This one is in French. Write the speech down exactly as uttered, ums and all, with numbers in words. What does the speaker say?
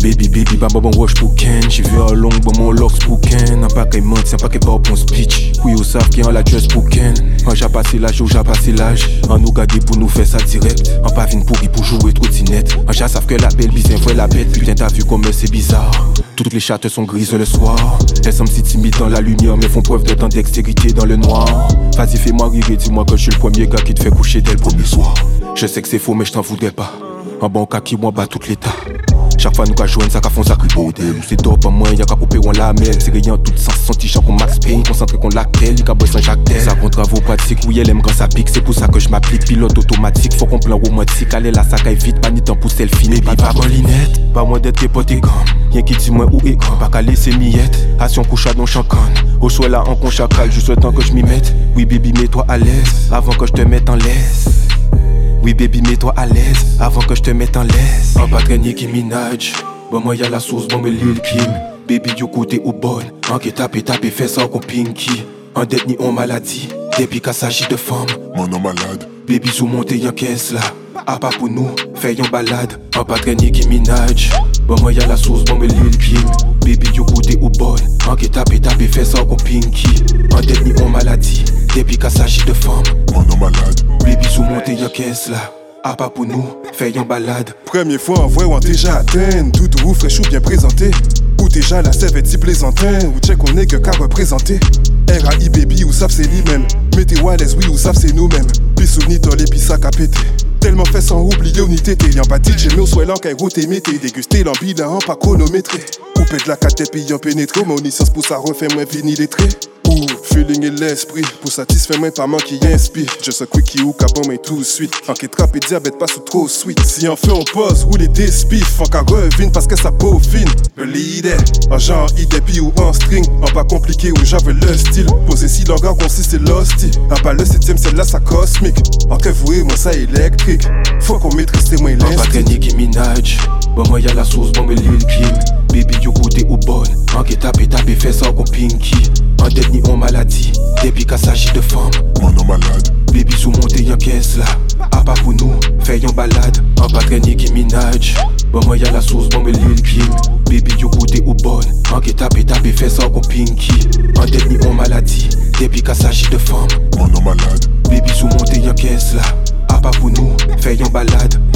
baby, baby, bah bon wash pour Ken. J'ai vu un long, bon mon locks pour Ken. Un paquet ment, un paquet bar pour speech. Oui, au savent qui en la dress pour Ken. Un j'ai passé l'âge, j'ai passé l'âge. Un nous garder pour nous faire ça direct. Un pas vine pourri pour jouer trottinette. Un chat savent que la belle bise, un vrai la bête. Putain, t'as vu comme c'est bizarre. Toutes les chattes sont grises le soir. Elles semblent si timides dans la lumière, mais font preuve de temps dextérité dans le noir. Vas-y, fais-moi rire et dis-moi que je suis le premier gars qui te fait coucher dès le premier soir. Je sais que c'est faux, mais je t'en voudrais pas. Un bon cas qui moi bat tout l'état. Chaque fois nous qu'à joindre, ça qu'à fond sacré bordel. C'est top en moins, y'a qu'à couper on la mêle. C'est rien tout sens, son t-shirt qu'on Max Payne. Concentré qu'on lactel, y'a qu'à boire sans Jacques Tel. Ça compte travaux pratiques, oui elle aime quand ça pique. C'est pour ça que je m'applique, pilote automatique. Faut qu'on plan romantique, allez là ça caille vite, pas ni temps pour selfie. Baby, pas bon linette, pas moins d'être que pote et gomme. Y'en qui dit moi où est quand, pas qu'à laisser miette. Action couchade non chanconne, au choix là en con chacal, juste le temps que je m'y mette. Oui baby mets-toi à l'aise, avant que je te mette en laisse. Oui baby mets-toi à l'aise, avant que je te mette en laisse. En pas traîner qui Minaj. Bon moi y'a la sauce, bon mais Lil Kim. Baby du côté ou bonne. En qui tape tape fait ça qu'on pinky. En dette ni en maladie. Depuis qu'il s'agit de femmes. Mon nom malade. Baby sous monté y'en caisse là. A pas pour nous, fait y'en balade. En pas traîner qui Minaj. Bon moi y'a la sauce, bon mais Lil Kim. Baby du côté ou bonne. En qui tape tape fait ça qu'on pinky. En dette ni en maladie. Depuis qu'il s'agit de femmes. Mon nom malade. Baby sous monté y'en caisse là. A pas pour nous, fait y'en balade. Première fois en vrai ou en déjà atteint. Doudou fraîche ou bien présenté. Ou déjà la sève est si plaisantin. Ou check on est que qu'à représenter. R A I baby ou savent c'est lui-même. Mettez wireless oui ou savent c'est nous-mêmes. Puis souvenir dans les pis sac à péter. Tellement fait sans oublier ou tété. Y'en pas dit j'ai mis au soin l'en qu'à roté mété. Déguster l'ambilan pas chronométré. Coupé de la catette puis y'en pénétré. Mon licence pour ça refait moins fini les traits. Ou feeling et l'esprit. Pour satisfaire moins pas manque qui inspire. Just a quickie ou cabon mais tout de suite. En qui trappe et diabète pas sous trop sweet. Si en fait on pose ou les déspifs. En qu'à revine parce que ça peaufine. Believe it. En genre idée puis ou en string. En pas compliqué ou j'avais le style. Posé si l'engard consiste c'est l'hostie. En pas le septième celle-là ça cosmique. En que vous et moi ça électrique. Faut qu'on maîtrise c'est moins l'instinct. En pas traîner qui Minaj. Bon moi y'a la sauce, bon mais Lil Kim. Baby du côté ou bonne. En qui tape tape fait ça qu'on pinky. En dette ni en maladie. Depuis qu'il s'agit de femmes. Mon nom malade. Baby sous monté y'en caisse là. A pas pour nous, fait y'en balade. En pas traîner qui Minaj. Bon moi y'a la sauce, bon mais Lil Kim. Baby du côté ou bonne. En qui tape tape fait ça qu'on pinky. En dette ni en maladie. Depuis qu'il s'agit de femmes. Mon nom malade. Baby sous monté y'en caisse là. A pas pour nous, fait y'en balade.